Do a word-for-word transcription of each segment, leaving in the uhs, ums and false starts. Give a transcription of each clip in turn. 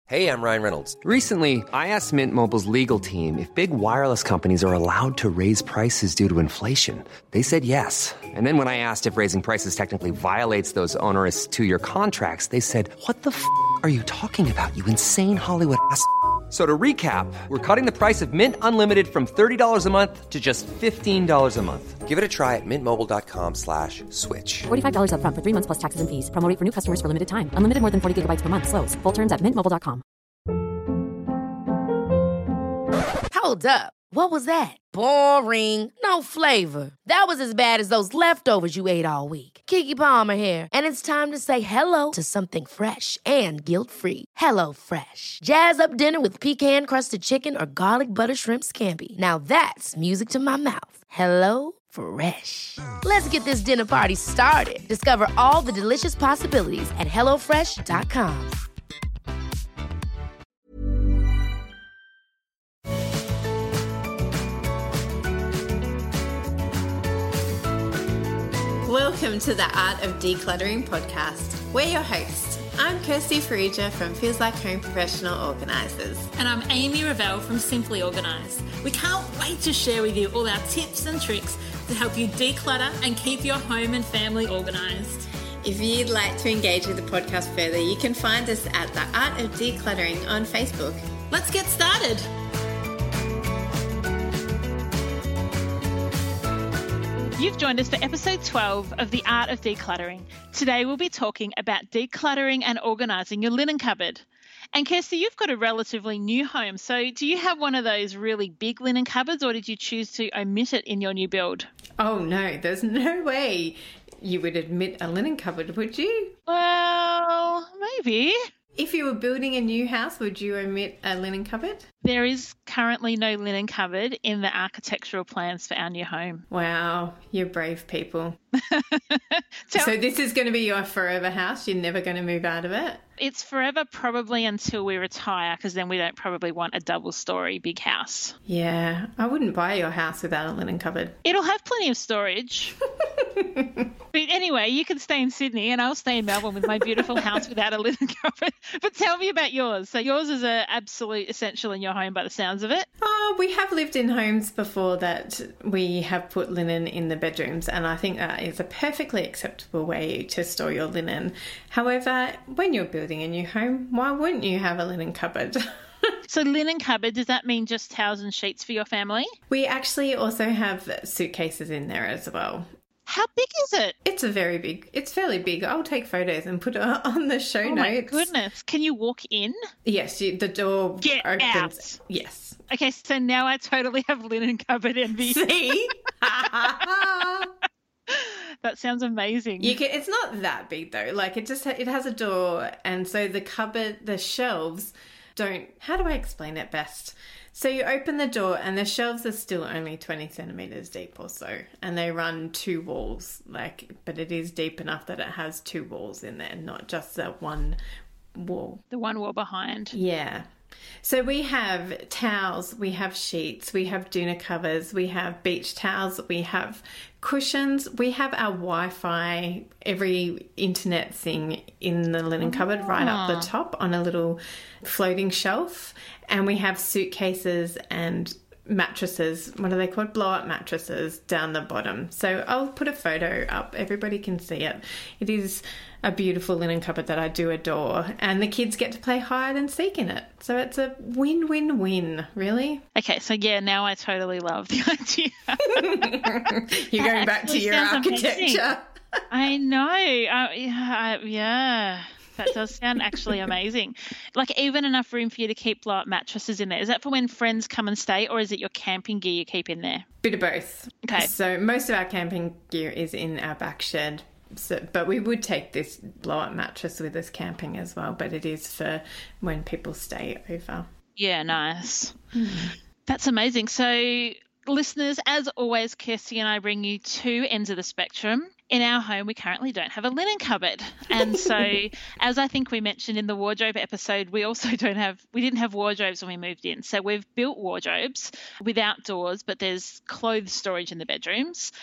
Hey, I'm Ryan Reynolds. Recently, I asked Mint Mobile's legal team if big wireless companies are allowed to raise prices due to inflation. They said yes. And then when I asked if raising prices technically violates those onerous two-year contracts, they said, what the f*** are you talking about, you insane Hollywood ass f- So to recap, we're cutting the price of Mint Unlimited from thirty dollars a month to just fifteen dollars a month. Give it a try at mintmobile.com slash switch. forty-five dollars up front for three months plus taxes and fees. Promo rate for new customers for limited time. Unlimited more than forty gigabytes per month. Slows full terms at mint mobile dot com. Hold up. What was that? Boring. No flavor. That was as bad as those leftovers you ate all week. Keke Palmer here. And it's time to say hello to something fresh and guilt-free. Hello Fresh. Jazz up dinner with pecan-crusted chicken or garlic butter shrimp scampi. Now that's music to my mouth. Hello Fresh. Let's get this dinner party started. Discover all the delicious possibilities at hello fresh dot com. Welcome to the Art of Decluttering podcast. We're your hosts. I'm Kirsty Farrugia from Feels Like Home Professional Organisers. And I'm Amy Revell from Simply Organised. We can't wait to share with you all our tips and tricks to help you declutter and keep your home and family organised. If you'd like to engage with the podcast further, you can find us at the Art of Decluttering on Facebook. Let's get started. You've joined us for episode twelve of The Art of Decluttering. Today we'll be talking about decluttering and organising your linen cupboard. And Kirsty, you've got a relatively new home, so do you have one of those really big linen cupboards, or did you choose to omit it in your new build? Oh no, there's no way you would admit a linen cupboard, would you? Well, maybe. If you were building a new house, would you omit a linen cupboard? There is currently no linen cupboard in the architectural plans for our new home. Wow, you're brave people. So this is going to be your forever house? You're never going to move out of it? It's forever probably until we retire, because then we don't probably want a double-storey big house. Yeah, I wouldn't buy your house without a linen cupboard. It'll have plenty of storage. But anyway, you can stay in Sydney and I'll stay in Melbourne with my beautiful house without a linen cupboard. But tell me about yours. So yours is an absolute essential in your home by the sounds of it. Oh, we have lived in homes before that we have put linen in the bedrooms, and I think that is a perfectly acceptable way to store your linen. However, when you're building a new home, why wouldn't you have a linen cupboard? So linen cupboard, does that mean just towels and sheets for your family? We actually also have suitcases in there as well. How big is it? It's a very big, it's fairly big. I'll take photos and put it on the show oh notes. Oh my goodness. Can you walk in? Yes, you, the door Get opens. Out. Yes. Okay, so now I totally have linen cupboard envy. See? That sounds amazing. You can, it's not that big though. Like it just, it has a door, and so the cupboard, the shelves don't, how do I explain it best? So you open the door and the shelves are still only twenty centimetres deep or so, and they run two walls, like, but it is deep enough that it has two walls in there, not just that one wall. The one wall behind. Yeah. So we have towels, we have sheets, we have doona covers, we have beach towels, we have cushions, we have our Wi-Fi, every internet thing in the linen cupboard right up the top on a little floating shelf. And we have suitcases and mattresses, what are they called? Blow-up mattresses down the bottom. So I'll put a photo up. Everybody can see it. It is a beautiful linen cupboard that I do adore. And the kids get to play hide and seek in it. So it's a win-win-win, really. Okay, so yeah, now I totally love the idea. You're going back to your architecture. I know. Uh, yeah, yeah. That does sound actually amazing. Like even enough room for you to keep blow-up mattresses in there. Is that for when friends come and stay, or is it your camping gear you keep in there? Bit of both. Okay. So most of our camping gear is in our back shed. So, but we would take this blow-up mattress with us camping as well, but it is for when people stay over. Yeah, nice. Mm. That's amazing. So listeners, as always, Kirsty and I bring you two ends of the spectrum. In our home, we currently don't have a linen cupboard. And so, as I think we mentioned in the wardrobe episode, we also don't have, we didn't have wardrobes when we moved in. So we've built wardrobes without doors, but there's clothes storage in the bedrooms.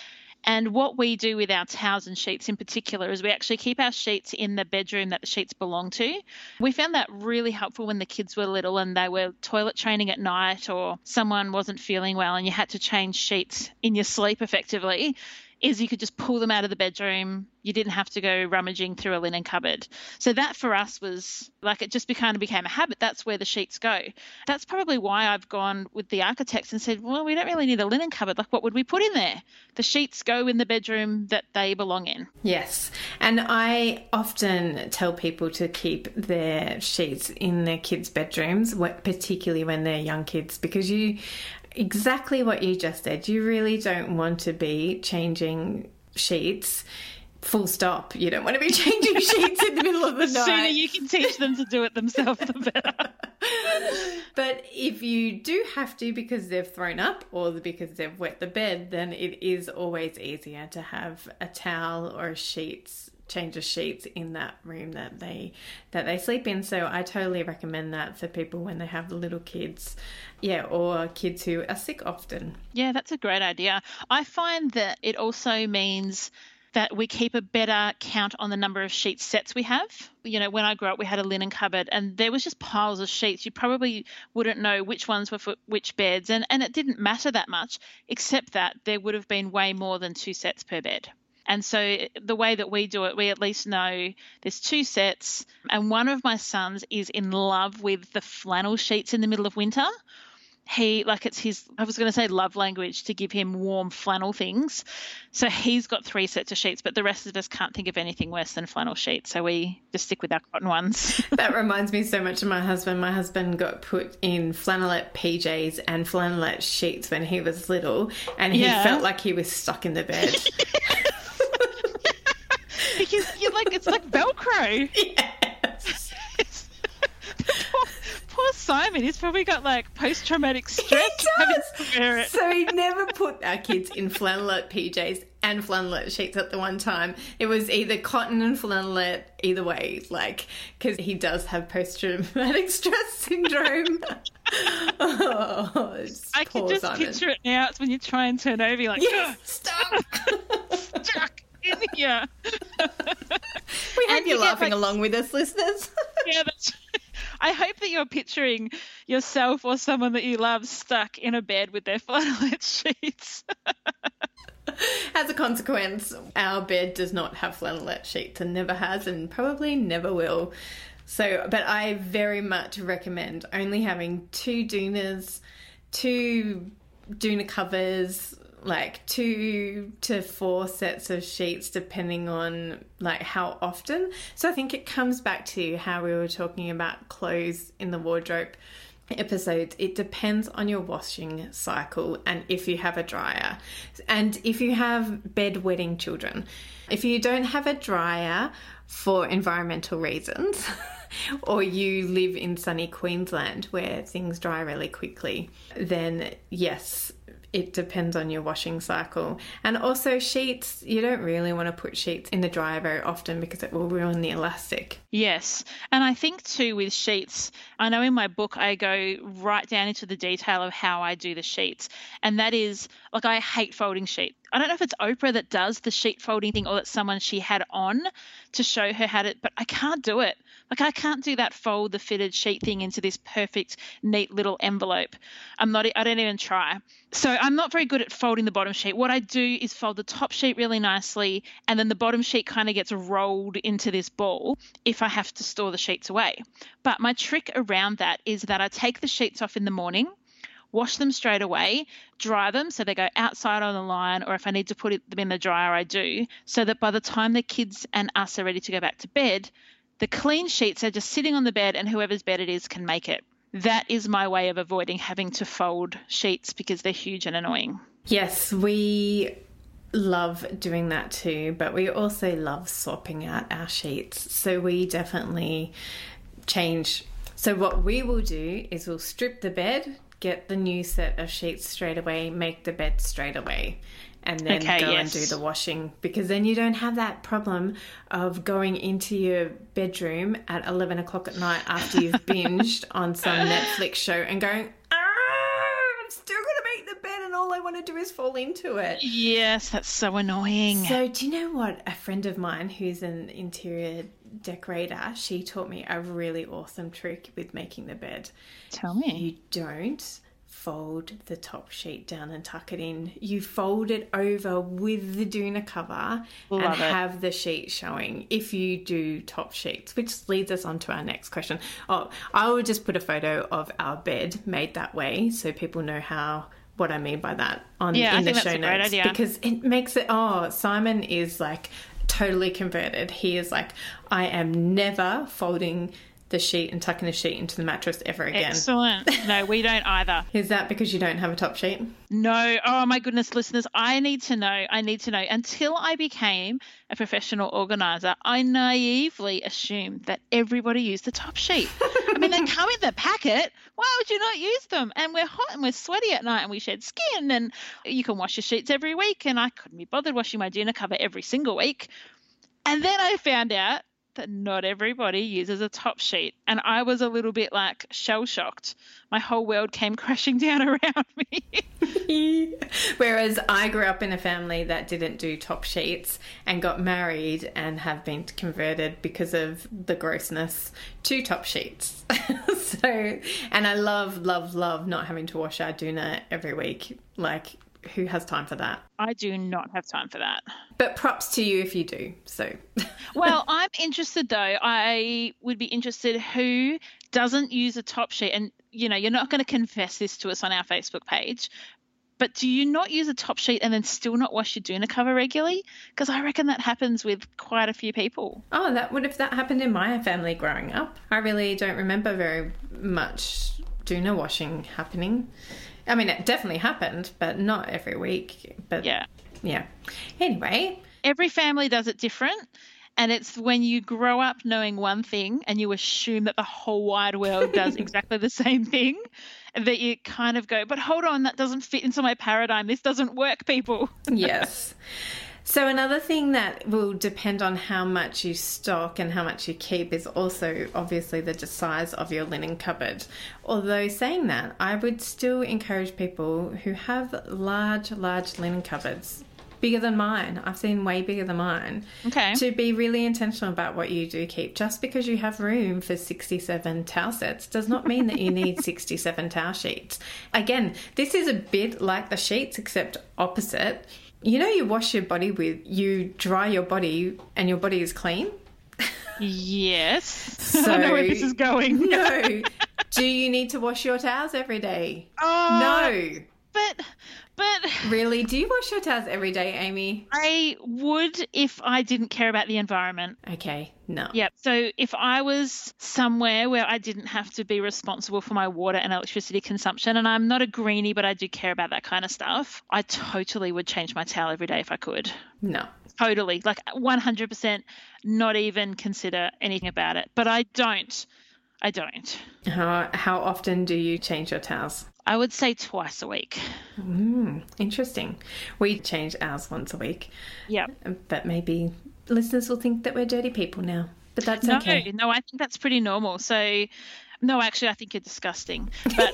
And what we do with our towels and sheets in particular is we actually keep our sheets in the bedroom that the sheets belong to. We found that really helpful when the kids were little and they were toilet training at night, or someone wasn't feeling well and you had to change sheets in your sleep effectively, is you could just pull them out of the bedroom. You didn't have to go rummaging through a linen cupboard. So that for us was like, it just kind of became a habit. That's where the sheets go. That's probably why I've gone with the architects and said, well, we don't really need a linen cupboard. Like, what would we put in there? The sheets go in the bedroom that they belong in. Yes. And I often tell people to keep their sheets in their kids' bedrooms, particularly when they're young kids, because you... exactly what you just said. You really don't want to be changing sheets full stop. You don't want to be changing sheets in the middle of the the night. The sooner you can teach them to do it themselves, the better. But if you do have to because they've thrown up or because they've wet the bed, then it is always easier to have a towel or a sheets change of sheets in that room that they that they sleep in. So I totally recommend that for people when they have little kids, yeah, or kids who are sick often. Yeah, that's a great idea. I find that it also means that we keep a better count on the number of sheet sets we have. You know, when I grew up, we had a linen cupboard and there was just piles of sheets. You probably wouldn't know which ones were for which beds, and, and it didn't matter that much, except that there would have been way more than two sets per bed. And so the way that we do it, we at least know there's two sets, and one of my sons is in love with the flannel sheets in the middle of winter. He, like it's his, I was going to say love language, to give him warm flannel things. So he's got three sets of sheets, but the rest of us can't think of anything worse than flannel sheets. So we just stick with our cotton ones. That reminds me so much of my husband. My husband got put in flannelette P Js and flannelette sheets when he was little, and he Yeah. felt like he was stuck in the bed. Because you're like, it's like Velcro. Yes. poor, poor Simon, he's probably got like post-traumatic stress having to wear it. So he never put our kids in flannelette P Js and flannelette sheets at the one time. It was either cotton and flannelette, either way, like, because he does have post-traumatic stress syndrome. Oh, I can just Simon. picture it now. It's when you try and turn over, you're like, Yes, stop. stuck in here. We hope And you're you get, laughing like- along with us, listeners. Yeah, that's. I hope that you're picturing yourself or someone that you love stuck in a bed with their flannelette sheets. As a consequence, our bed does not have flannelette sheets and never has and probably never will. So, but I very much recommend only having two doonas, two doona covers, like two to four sets of sheets depending on like how often. So I think it comes back to how we were talking about clothes in the wardrobe episodes. It depends on your washing cycle and if you have a dryer and if you have bedwetting children. If you don't have a dryer for environmental reasons or you live in sunny Queensland where things dry really quickly, then yes, it depends on your washing cycle. And also sheets, you don't really want to put sheets in the dryer very often because it will ruin the elastic. Yes. And I think too with sheets, I know in my book I go right down into the detail of how I do the sheets. And that is, like, I hate folding sheets. I don't know if it's Oprah that does the sheet folding thing or that someone she had on to show her how to, but I can't do it. Like, I can't do that fold the fitted sheet thing into this perfect, neat little envelope. I'm not, I don't even try. So I'm not very good at folding the bottom sheet. What I do is fold the top sheet really nicely, and then the bottom sheet kind of gets rolled into this ball if I have to store the sheets away. But my trick around that is that I take the sheets off in the morning, wash them straight away, dry them so they go outside on the line, or if I need to put them in the dryer, I do, so that by the time the kids and us are ready to go back to bed, the clean sheets are just sitting on the bed and whoever's bed it is can make it. That is my way of avoiding having to fold sheets because they're huge and annoying. Yes, we love doing that too, but we also love swapping out our sheets. So we definitely change. So what we will do is we'll strip the bed, get the new set of sheets straight away, make the bed straight away, and then Okay, go yes. and do the washing, because then you don't have that problem of going into your bedroom at eleven o'clock at night after you've binged on some Netflix show and going, ah, I'm still going to make the bed and all I want want to do is fall into it. Yes, that's so annoying. So do you know what? A friend of mine who's an interior decorator, she taught me a really awesome trick with making the bed. Tell me. You don't fold the top sheet down and tuck it in. You fold it over with the doona cover Love and it. have the sheet showing if you do top sheets, which leads us on to our next question. Oh, I will just put a photo of our bed made that way so people know how what I mean by that on Yeah, in I the think show that's a great notes idea. because it makes it oh Simon is like totally converted. He is like, I am never folding the sheet and tucking the sheet into the mattress ever again. Excellent. No, we don't either. Is that because you don't have a top sheet? No. Oh, my goodness, listeners, I need to know. I need to know. Until I became a professional organiser, I naively assumed that everybody used the top sheet. I mean, they come in the packet. Why would you not use them? And we're hot and we're sweaty at night and we shed skin and you can wash your sheets every week. And I couldn't be bothered washing my doona cover every single week. And then I found out that not everybody uses a top sheet. And I was a little bit like shell-shocked. My whole world came crashing down around me. Whereas I grew up in a family that didn't do top sheets and got married and have been converted because of the grossness to top sheets. So, and I love, love, love not having to wash our doona every week. Like, who has time for that? I do not have time for that. But props to you if you do. So, well, I'm interested though. I would be interested who doesn't use a top sheet. And, you know, you're not going to confess this to us on our Facebook page, but do you not use a top sheet and then still not wash your doona cover regularly? Because I reckon that happens with quite a few people. Oh, that would if that happened in my family growing up. I really don't remember very much doona washing happening. I mean, it definitely happened, but not every week. But yeah. Yeah. Anyway. Every family does it different. And it's when you grow up knowing one thing and you assume that the whole wide world does exactly the same thing that you kind of go, but hold on, that doesn't fit into my paradigm. This doesn't work, people. Yes. So another thing that will depend on how much you stock and how much you keep is also obviously the size of your linen cupboard. Although saying that, I would still encourage people who have large, large linen cupboards, bigger than mine, I've seen way bigger than mine, okay, to be really intentional about what you do keep. Just because you have room for sixty-seven towel sets does not mean that you need sixty-seven towel sheets. Again, this is a bit like the sheets except opposite. You know, you wash your body with, you dry your body and your body is clean? Yes. So, I know where this is going. No. Do you need to wash your towels every day? Oh, no. But, but... Really? Do you wash your towels every day, Amy? I would if I didn't care about the environment. Okay, no. Yep. So if I was somewhere where I didn't have to be responsible for my water and electricity consumption, and I'm not a greenie, but I do care about that kind of stuff, I totally would change my towel every day if I could. No. Totally. Like one hundred percent not even consider anything about it. But I don't. I don't. How, how often do you change your towels? I would say twice a week. Mm, interesting. We change ours once a week. Yeah. But maybe listeners will think that we're dirty people now. But that's no, okay. No, I think that's pretty normal. So, no, actually, I think you're disgusting. But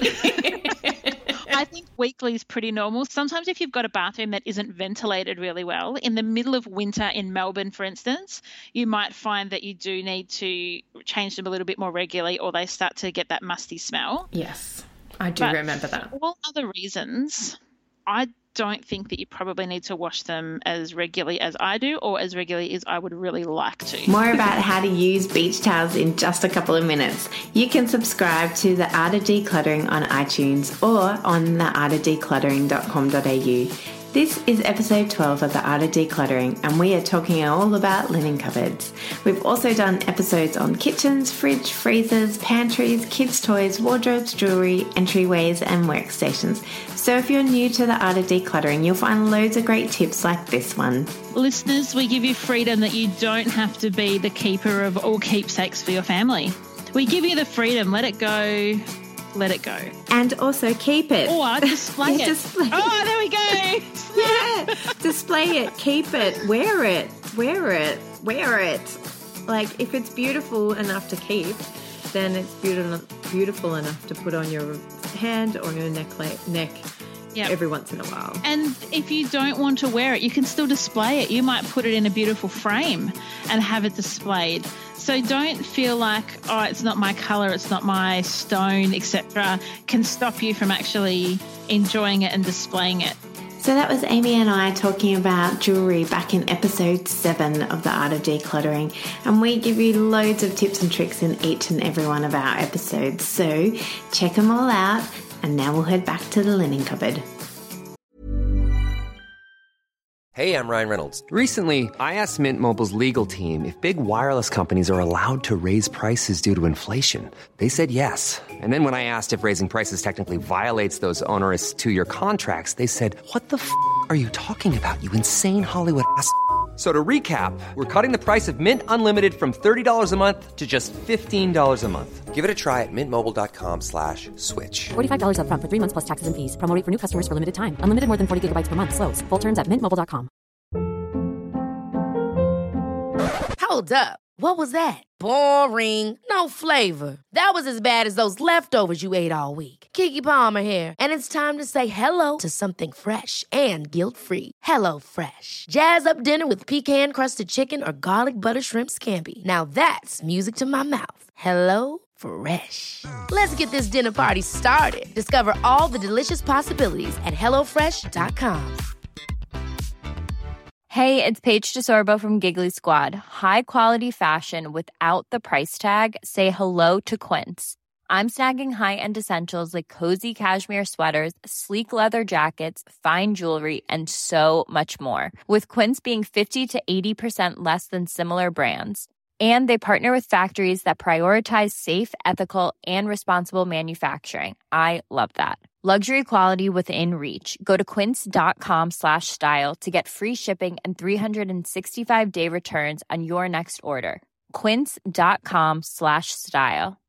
I think weekly is pretty normal. Sometimes if you've got a bathroom that isn't ventilated really well, in the middle of winter in Melbourne, for instance, you might find that you do need to change them a little bit more regularly or they start to get that musty smell. Yes. I do but remember that. For all other reasons, I don't think that you probably need to wash them as regularly as I do or as regularly as I would really like to. More about how to use beach towels in just a couple of minutes. You can subscribe to The Art of Decluttering on iTunes or on the art of decluttering dot com dot a u. This is episode twelve of The Art of Decluttering, and we are talking all about linen cupboards. We've also done episodes on kitchens, fridge, freezers, pantries, kids' toys, wardrobes, jewellery, entryways and workstations. So if you're new to The Art of Decluttering, you'll find loads of great tips like this one. Listeners, we give you freedom that you don't have to be the keeper of all keepsakes for your family. We give you the freedom. Let it go. Let it go. And also keep it. Or display Yeah, it. display Oh, there we go. Yeah, display it, keep it, wear it, wear it, wear it. Like, if it's beautiful enough to keep, then it's beautiful beautiful enough to put on your hand or your neck. neck. Yep. every once in a while. And if you don't want to wear it, you can still display it. You might put it in a beautiful frame and have it displayed. So don't feel like, oh, it's not my colour, it's not my stone, et cetera, can stop you from actually enjoying it and displaying it. So that was Amy and I talking about jewellery back in episode seven of The Art of Decluttering, and we give you loads of tips and tricks in each and every one of our episodes. So check them all out, and now we'll head back to the linen cupboard. Hey, I'm Ryan Reynolds. Recently, I asked Mint Mobile's legal team if big wireless companies are allowed to raise prices due to inflation. They said yes. And then when I asked if raising prices technically violates those onerous two-year contracts, they said, what the f*** are you talking about, you insane Hollywood ass f- So to recap, we're cutting the price of Mint Unlimited from thirty dollars a month to just fifteen dollars a month. Give it a try at mintmobile.com slash switch. forty-five dollars up front for three months plus taxes and fees. Promo rate for new customers for limited time. Unlimited more than forty gigabytes per month. Slows full terms at mint mobile dot com. Hold up. What was that? Boring. No flavor. That was as bad as those leftovers you ate all week. Keke Palmer here, and it's time to say hello to something fresh and guilt-free. Hello Fresh. Jazz up dinner with pecan-crusted chicken or garlic butter shrimp scampi. Now that's music to my mouth. Hello Fresh. Let's get this dinner party started. Discover all the delicious possibilities at hello fresh dot com. Hey, it's Paige DeSorbo from Giggly Squad. High quality fashion without the price tag. Say hello to Quince. I'm snagging high-end essentials like cozy cashmere sweaters, sleek leather jackets, fine jewelry, and so much more. With Quince being fifty to eighty percent less than similar brands. And they partner with factories that prioritize safe, ethical, and responsible manufacturing. I love that. Luxury quality within reach. Go to quince.com slash style to get free shipping and three sixty-five day returns on your next order. Quince.com slash style.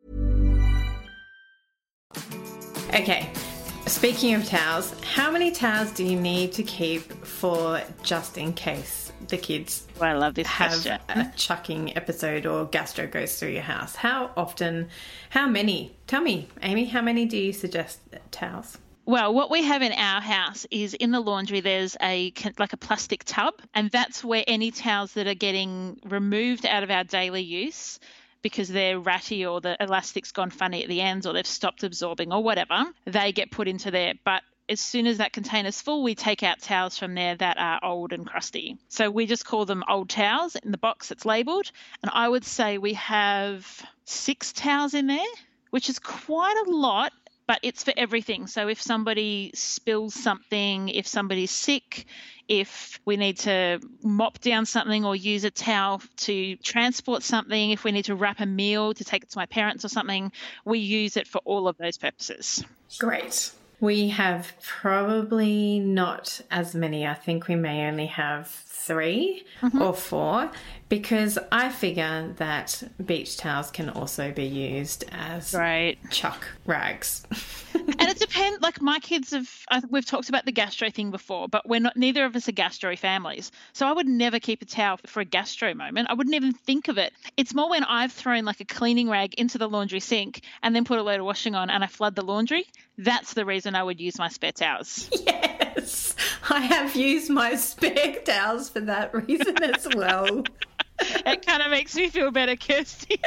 Okay, speaking of towels, how many towels do you need to keep for just in case the kids Well, I love this have question. a chucking episode or gastro goes through your house? How often, how many? Tell me, Amy, how many do you suggest towels? Well, what we have in our house is in the laundry, there's a like a plastic tub, and that's where any towels that are getting removed out of our daily use because they're ratty or the elastic's gone funny at the ends or they've stopped absorbing or whatever, they get put into there. But as soon as that container's full, we take out towels from there that are old and crusty. So we just call them old towels in the box that's labelled. And I would say we have six towels in there, which is quite a lot, but it's for everything. So if somebody spills something, if somebody's sick, if we need to mop down something or use a towel to transport something, if we need to wrap a meal to take it to my parents or something, we use it for all of those purposes. Great. We have probably not as many. I think we may only have three mm-hmm. or four, because I figure that beach towels can also be used as right. chuck rags. And it depends. Like my kids have, I, we've talked about the gastro thing before, but we're not. Neither of us are gastro families, so I would never keep a towel for a gastro moment. I wouldn't even think of it. It's more when I've thrown like a cleaning rag into the laundry sink and then put a load of washing on and I flood the laundry. That's the reason I would use my spare towels. Yes, I have used my spare towels for that reason as well. It kind of makes me feel better, Kirsty.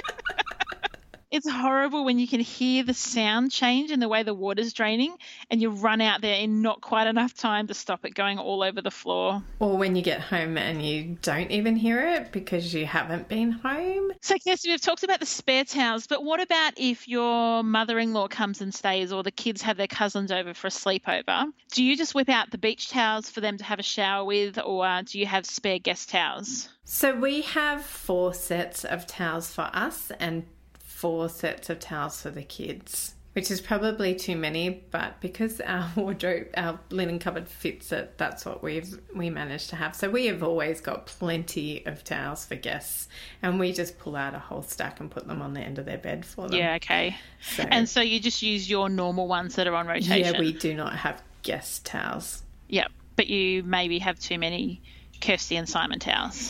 It's horrible when you can hear the sound change in the way the water's draining and you run out there in not quite enough time to stop it going all over the floor. Or when you get home and you don't even hear it because you haven't been home. So, Kirsty, we've talked about the spare towels, but what about if your mother-in-law comes and stays or the kids have their cousins over for a sleepover? Do you just whip out the beach towels for them to have a shower with, or uh, do you have spare guest towels? So we have four sets of towels for us and four sets of towels for the kids, which is probably too many, but because our wardrobe, our linen cupboard fits it, that's what we've we managed to have. So we have always got plenty of towels for guests, and we just pull out a whole stack and put them on the end of their bed for them. Yeah, okay. So, and so you just use your normal ones that are on rotation? Yeah, we do not have guest towels. Yep, but you maybe have too many Kirsty and Simon towels.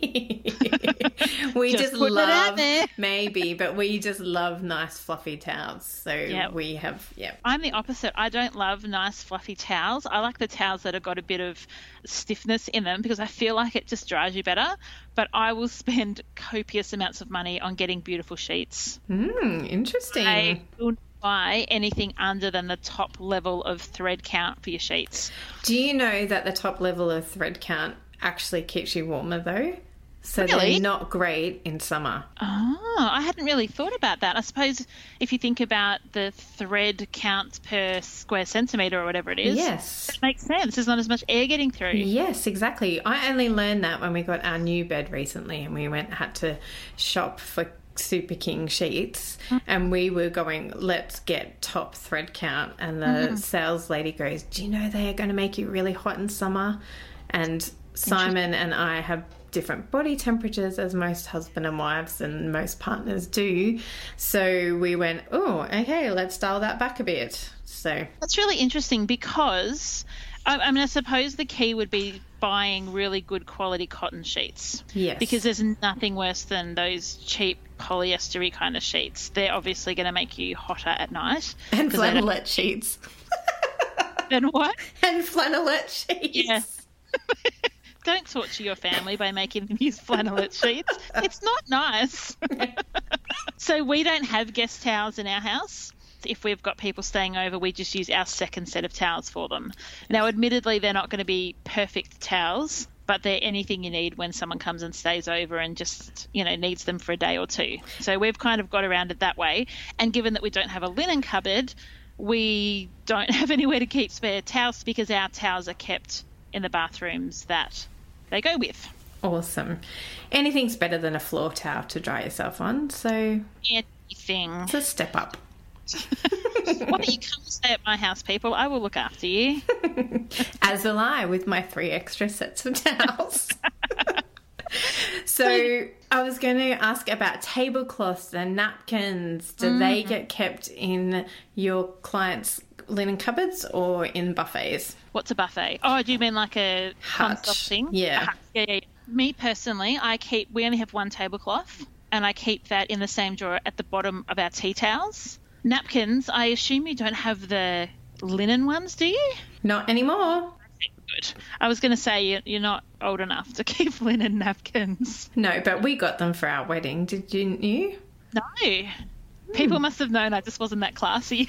we Just just, putting it out love, there. maybe, but we just love nice fluffy towels. So Yep. we have, yeah. I'm the opposite. I don't love nice fluffy towels. I like the towels that have got a bit of stiffness in them because I feel like it just dries you better. But I will spend copious amounts of money on getting beautiful sheets. Hmm, interesting. I will not buy anything under than the top level of thread count for your sheets. Do you know that the top level of thread count actually keeps you warmer though? So Really? they're not great in summer. Oh, I hadn't really thought about that. I suppose if you think about the thread count per square centimetre or whatever it is, Yes. it makes sense. There's not as much air getting through. Yes, exactly. I only learned that when we got our new bed recently and we went had to shop for Super King sheets and we were going, let's get top thread count, and the Mm-hmm. sales lady goes, do you know they are going to make you really hot in summer? And Simon and I have different body temperatures as most husband and wives and most partners do, so we went, oh, okay, let's dial that back a bit. So That's really interesting because, I, I mean, I suppose the key would be buying really good quality cotton sheets. yes, Because there's nothing worse than those cheap polyester-y kind of sheets. They're obviously going to make you hotter at night. and 'cause they don't- flannelette sheets Then what? and flannelette sheets. Yeah. Don't torture your family by making them use flannelette sheets. It's not nice. So we don't have guest towels in our house. If we've got people staying over, we just use our second set of towels for them. Now, admittedly, they're not going to be perfect towels, but they're anything you need when someone comes and stays over and just, you know, needs them for a day or two. So we've kind of got around it that way. And given that we don't have a linen cupboard, we don't have anywhere to keep spare towels because our towels are kept in the bathrooms that they go with. Awesome. Anything's better than a floor towel to dry yourself on, so Anything. it's a step up. Why don't you come and stay at my house, people? I will look after you. As will I, with my three extra sets of towels. So I was going to ask about tablecloths and napkins. Do they get kept in your clients' linen cupboards or in buffets? What's a buffet? Oh, do you mean like a Hutch. console thing? Yeah. A hutch. Yeah, yeah, yeah. Me personally, I keep, we only have one tablecloth and I keep that in the same drawer at the bottom of our tea towels. Napkins, I assume you don't have the linen ones, do you? Not anymore. Good. I was going to say you- you're not old enough to keep linen napkins. No, but we got them for our wedding. Didn't you? No. People must have known I just wasn't that classy.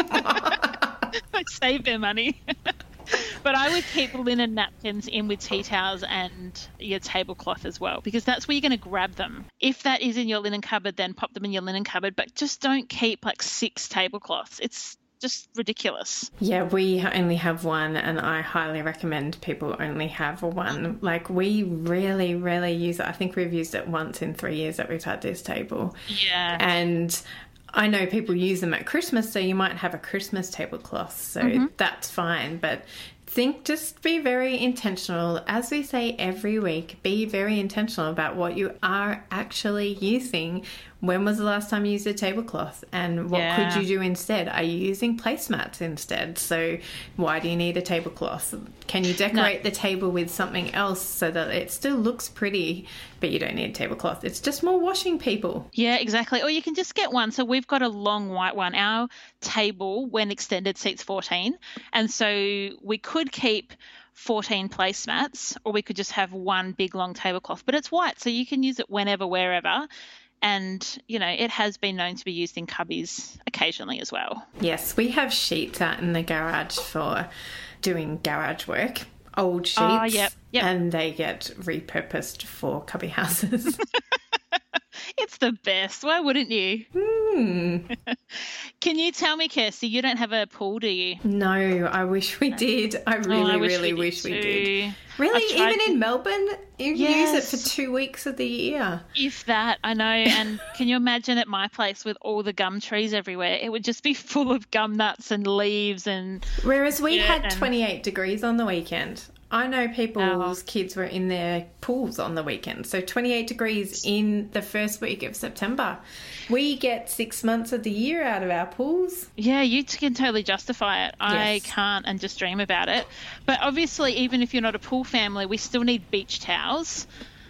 I saved their money. But I would keep linen napkins in with tea towels and your tablecloth as well, because that's where you're going to grab them. If that is in your linen cupboard, then pop them in your linen cupboard, but just don't keep like six tablecloths. It's just ridiculous. Yeah, we only have one, and I highly recommend people only have one. Like, we really, really use it. I think we've used it once in three years that we've had this table. Yeah. And I know people use them at Christmas, so you might have a Christmas tablecloth, so that's fine. But think, just be very intentional. As we say every week, be very intentional about what you are actually using. When was the last time you used a tablecloth? And what Yeah. could you do instead? Are you using placemats instead? So why do you need a tablecloth? Can you decorate the table with something else so that it still looks pretty, but you don't need a tablecloth? It's just more washing, people. Yeah, exactly. Or you can just get one. So we've got a long white one. Our table, when extended, seats fourteen. And so we could keep fourteen placemats, or we could just have one big long tablecloth. But it's white, so you can use it whenever, wherever. And, you know, it has been known to be used in cubbies occasionally as well. Yes, we have sheets out in the garage for doing garage work. Old sheets. Oh, yep, yep. And they get repurposed for cubby houses. It's the best. Why wouldn't you? Hmm. Can you tell me, Kirsty, you don't have a pool, do you? No, I wish we did. I really, Oh, I wish really we did wish we too. did. Really? I've tried Even to- in Melbourne? You use Yes. it for two weeks of the year. If that, I know. And can you imagine at my place with all the gum trees everywhere? It would just be full of gum nuts and leaves and... Whereas we Yeah, had and- twenty-eight degrees on the weekend. I know people's Oh. kids were in their pools on the weekend. So twenty-eight degrees in the first week of September. We get six months of the year out of our pools. Yeah, you t- can totally justify it. I Yes. can't and just dream about it. But obviously, even if you're not a pool family, we still need beach towels.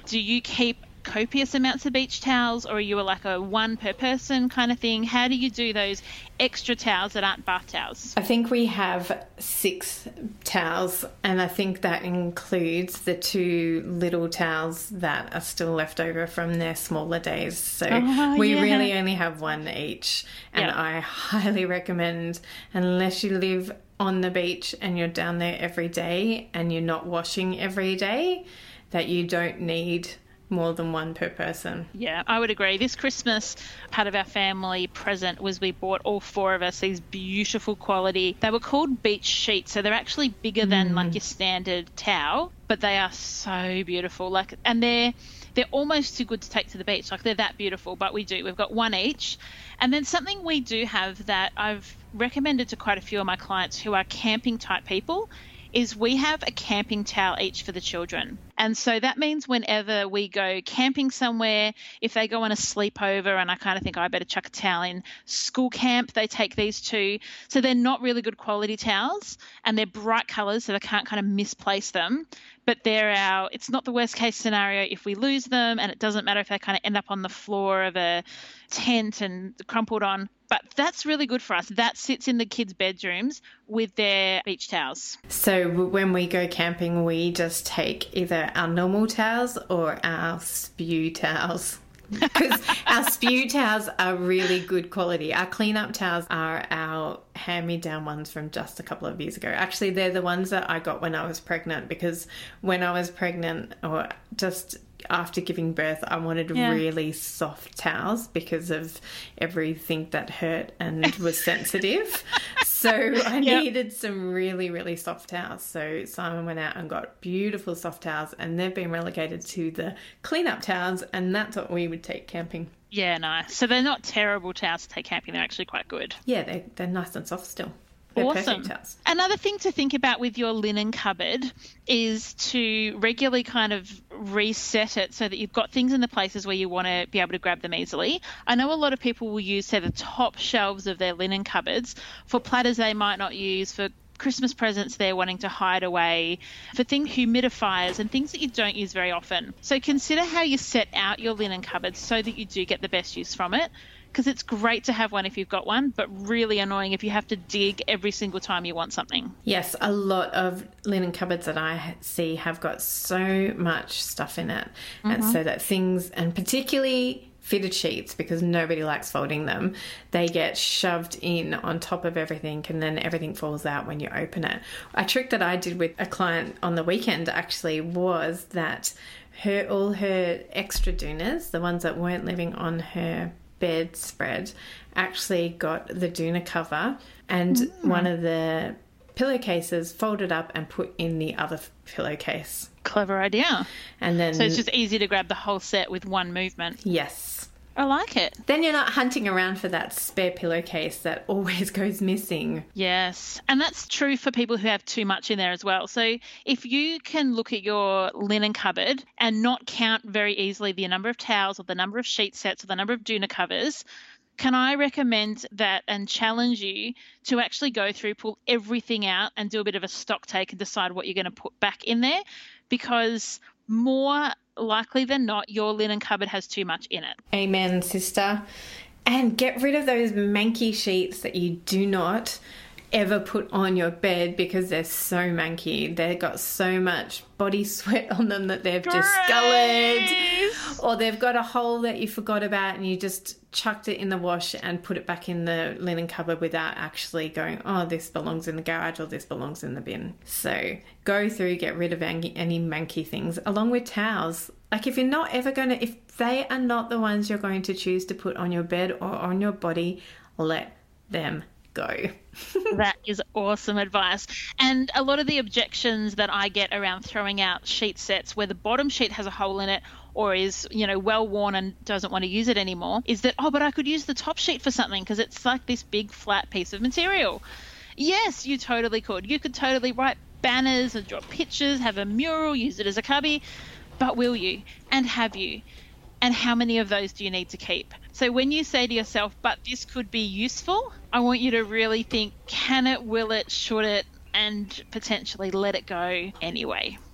Do you keep copious amounts of beach towels, or are you like a one per person kind of thing? How do you do those extra towels that aren't bath towels? I think we have six towels, and I think that includes the two little towels that are still left over from their smaller days. So oh, we yeah. really only have one each, and yep. I highly recommend, unless you live on the beach and you're down there every day and you're not washing every day, that you don't need more than one per person. Yeah, I would agree. This Christmas, part of our family present was we bought all four of us these beautiful quality, they were called beach sheets, so they're actually bigger than mm. like your standard towel, but they are so beautiful. Like, and they're they're almost too good to take to the beach. Like, they're that beautiful, but we do. We've got one each. And then something we do have that I've recommended to quite a few of my clients who are camping type people is we have a camping towel each for the children. And so that means whenever we go camping somewhere, if they go on a sleepover and I kind of think, oh, I better chuck a towel in school camp, they take these two. So they're not really good quality towels, and they're bright colours, so they can't kind of misplace them. But they're our, it's not the worst case scenario if we lose them, and it doesn't matter if they kind of end up on the floor of a tent and crumpled on. But that's really good for us. That sits in the kids' bedrooms with their beach towels. So when we go camping, we just take either our normal towels or our spew towels. Because our spew towels are really good quality. Our clean-up towels are our hand-me-down ones from just a couple of years ago. Actually, they're the ones that I got when I was pregnant, because when I was pregnant, or just after giving birth, I wanted yeah. really soft towels because of everything that hurt and was sensitive. So I yep. needed some really, really soft towels. So Simon went out and got beautiful soft towels, and they've been relegated to the clean-up towels, and that's what we would take camping. Yeah, nice. So they're not terrible towels to take camping. They're actually quite good. Yeah, they, they're nice and soft still. They're awesome. Another thing to think about with your linen cupboard is to regularly kind of reset it so that you've got things in the places where you want to be able to grab them easily. I know a lot of people will use, say, the top shelves of their linen cupboards for platters they might not use, for Christmas presents they're wanting to hide away, for things, humidifiers and things that you don't use very often. So consider how you set out your linen cupboard so that you do get the best use from it. Because it's great to have one if you've got one, but really annoying if you have to dig every single time you want something. Yes, a lot of linen cupboards that I see have got so much stuff in it. Mm-hmm. And so that things, and particularly fitted sheets, because nobody likes folding them, they get shoved in on top of everything, and then everything falls out when you open it. A trick that I did with a client on the weekend actually was that her all her extra doonas, the ones that weren't living on her bedspread, actually got the doona cover and mm. one of the pillowcases folded up and put in the other pillowcase. Clever idea. And then, so it's just easy to grab the whole set with one movement. Yes. I like it. Then you're not hunting around for that spare pillowcase that always goes missing. Yes. And that's true for people who have too much in there as well. So if you can look at your linen cupboard and not count very easily the number of towels or the number of sheet sets or the number of doona covers, can I recommend that and challenge you to actually go through, pull everything out and do a bit of a stock take and decide what you're going to put back in there? Because more likely than not, your linen cupboard has too much in it. Amen, sister. And get rid of those manky sheets that you do not ever put on your bed because they're so manky. They've got so much body sweat on them that they've Grace. discoloured, or they've got a hole that you forgot about and you just chucked it in the wash and put it back in the linen cupboard without actually going, oh, this belongs in the garage or this belongs in the bin. So go through, get rid of any manky things, along with towels. Like, if you're not ever going to, if they are not the ones you're going to choose to put on your bed or on your body, let them go. That is awesome advice. And a lot of the objections that I get around throwing out sheet sets where the bottom sheet has a hole in it or is, you know, well worn and doesn't want to use it anymore is that, oh, but I could use the top sheet for something because it's like this big flat piece of material. Yes, you totally could. You could totally write banners and draw pictures, have a mural, use it as a cubby, but will you? And have you? And how many of those do you need to keep? So when you say to yourself, but this could be useful, I want you to really think, can it, will it, should it, and potentially let it go anyway.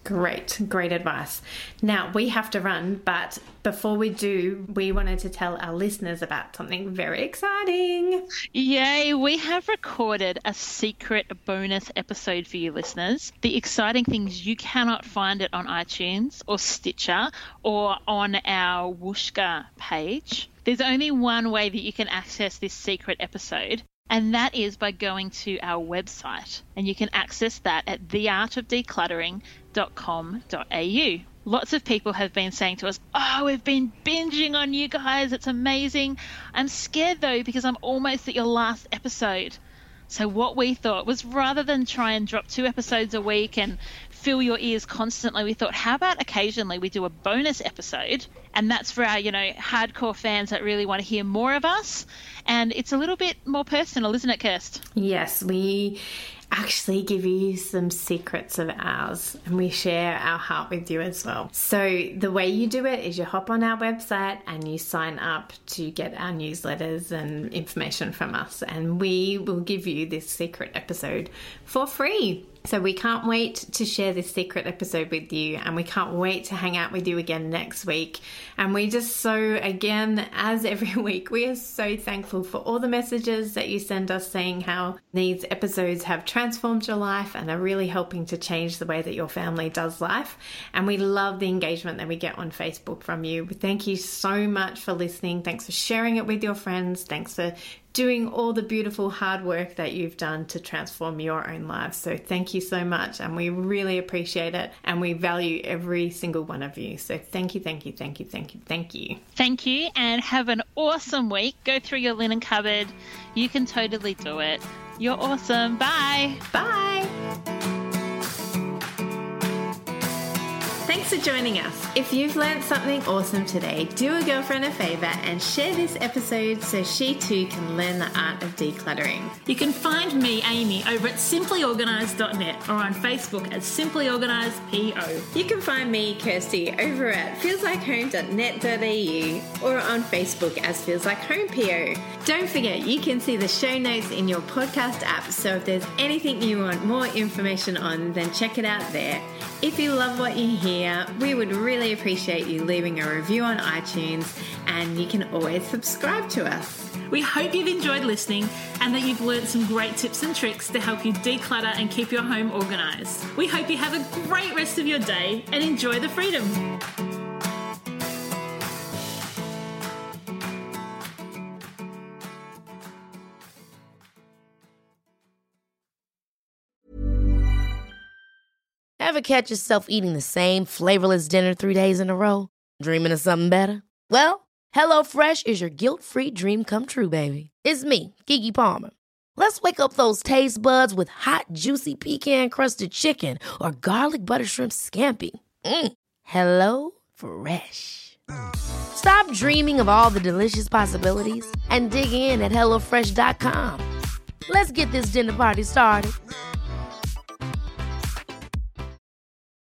Great, great advice. Now, we have to run, but before we do, we wanted to tell our listeners about something very exciting. Yay, we have recorded a secret bonus episode for you listeners. The exciting thing is you cannot find it on iTunes or Stitcher or on our Whooshkaa page. There's only one way that you can access this secret episode, and that is by going to our website. And you can access that at the art of decluttering dot com dot a u. Lots of people have been saying to us, oh, we've been binging on you guys. It's amazing. I'm scared, though, because I'm almost at your last episode. So what we thought was, rather than try and drop two episodes a week and fill your ears constantly, we thought, how about occasionally we do a bonus episode? And that's for our, you know, hardcore fans that really want to hear more of us. And it's a little bit more personal, isn't it, Kirst? Yes, we actually give you some secrets of ours, and we share our heart with you as well. So the way you do it is you hop on our website and you sign up to get our newsletters and information from us, and we will give you this secret episode for free. So we can't wait to share this secret episode with you, and we can't wait to hang out with you again next week. And we just so, again, as every week, we are so thankful for all the messages that you send us saying how these episodes have transformed your life and are really helping to change the way that your family does life. And we love the engagement that we get on Facebook from you. Thank you so much for listening. Thanks for sharing it with your friends. Thanks for doing all the beautiful hard work that you've done to transform your own lives. So thank you so much, and we really appreciate it, and we value every single one of you. So thank you, thank you, thank you, thank you, thank you. Thank you, and have an awesome week. Go through your linen cupboard. You can totally do it. You're awesome. Bye. Bye. Thanks for joining us. If you've learned something awesome today, do a girlfriend a favour and share this episode so she too can learn the art of decluttering. You can find me, Amy, over at simply organised dot net or on Facebook as Simply Organised P O. You can find me, Kirsty, over at feels like home dot net dot a u or on Facebook as Feels Like Home P O. Don't forget, you can see the show notes in your podcast app, so if there's anything you want more information on, then check it out there. If you love what you hear, we would really appreciate you leaving a review on iTunes, and you can always subscribe to us. We hope you've enjoyed listening and that you've learned some great tips and tricks to help you declutter and keep your home organised. We hope you have a great rest of your day and enjoy the freedom. Ever catch yourself eating the same flavorless dinner three days in a row? Dreaming of something better? Well, HelloFresh is your guilt-free dream come true, baby. It's me, Keke Palmer. Let's wake up those taste buds with hot, juicy pecan-crusted chicken or garlic butter shrimp scampi. Mm. Hello Fresh. Stop dreaming of all the delicious possibilities and dig in at hello fresh dot com. Let's get this dinner party started.